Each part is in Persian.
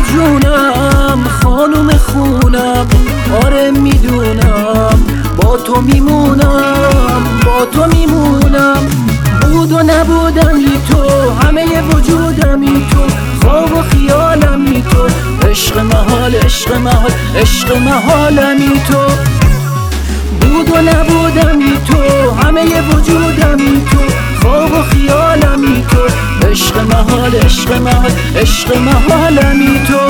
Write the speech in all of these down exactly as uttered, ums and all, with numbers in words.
جونم خانم خونم، آره میدونم با تو میمونم، با تو میمونم. بود و نبودم بی تو، همه وجودم بی تو، خواب و خیالم بی تو، عشق محال عشق محال عشق محالم بی تو. بود و نبودم بی تو، همه وجودم بی تو، خواب و خیالم بی تو، عشق محال عشق محال عشق محالم بی تو.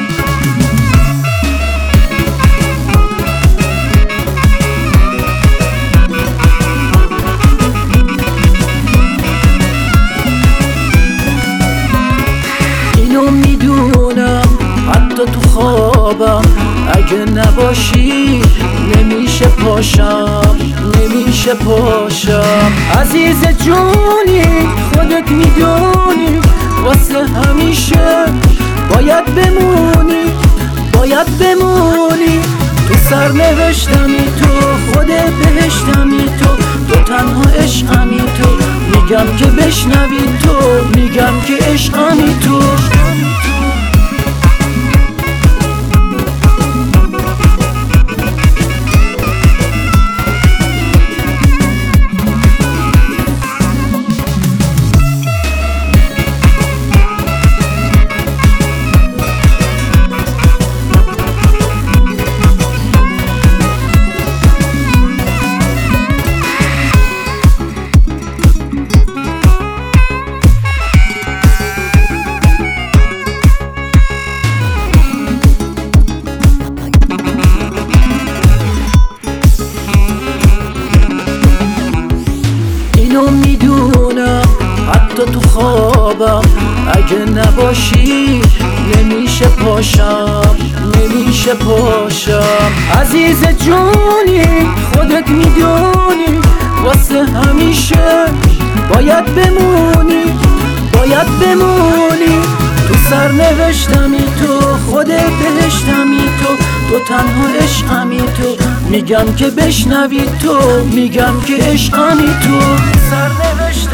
اینو میدونم حتی تو خوابم اگه نباشی نمیشه پاشم، نمیشه پاشم. عزیز جونی خودت میدونی واسه همیشه باید بمونی، باید بمونی. تو سرنوشتمی تو، خود بهشتمی تو، تو تنها عشقمی تو، میگم که بشنوی تو، میگم که عشقمی تو. اینو میدونم حتی تو خوابم اگه نباشی نمیشه پاشم، نمیشه پاشم. عزیز جونی خودت میدونی واسه همیشه باید بمونی، باید بمونی. تو سرنوشتمی تو، خود بهشتمی تو، تو تنها عشقمی تو، میگم که بشنوی تو، میگم که عشقمی تو. سرنوشت